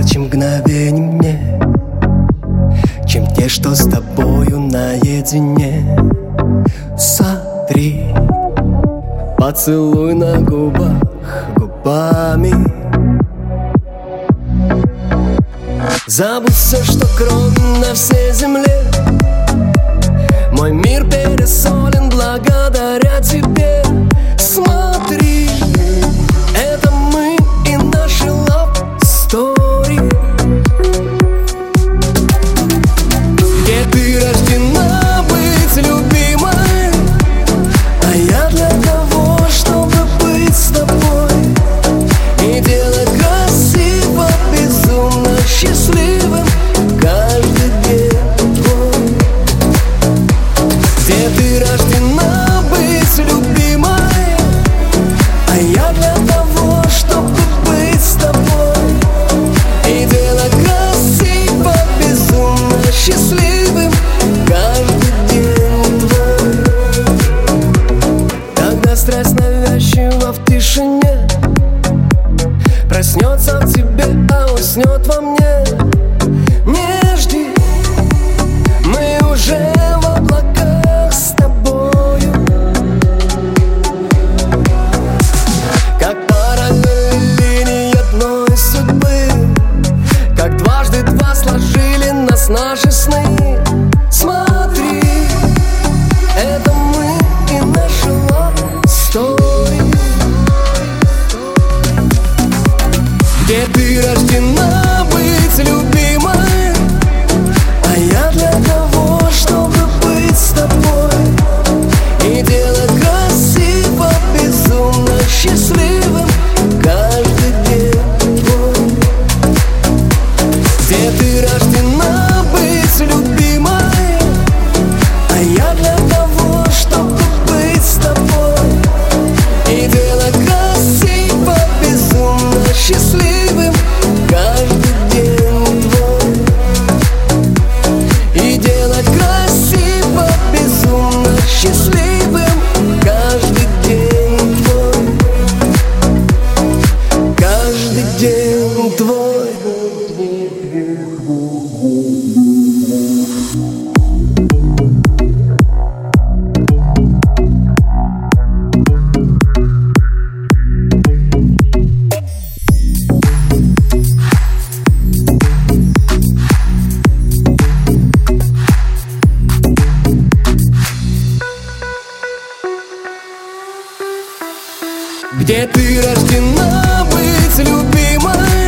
ярче мгновений мне, чем те, что с тобою наедине. Смотри, поцелуй на губах губами. Забудь все, что кроме на всей земле. Мой мир пересолен благодаря тебе. Смотри, это мы и наши love story, где ты рождена быть любимой, а я для того, чтобы быть с тобой и делать красиво, безумно счастливым каждый день твой. Где ты рождена быть любимой, а я для того, чтобы быть с тобой и делать красиво, безумно счастливым каждый день твой. Когда страсть навязчива в тишине, проснется в тебе, а уснет во мне. Не жди, мы уже в облаках с тобою, как параллельные линии одной судьбы, как дважды два сложили нас наши сны. Смотри, это мы и наша love story, где ты рождена быть любимой, а я для того, чтобы быть с тобой и делать красиво, безумно счастливым каждый день твой. Где ты рождена быть любимой, а я для того, чтобы быть с тобой и делать красиво, безумно счастливым каждый день твой. И делать красиво, безумно счастливым каждый день твой. Каждый день твой. Где ты рождена быть любимой,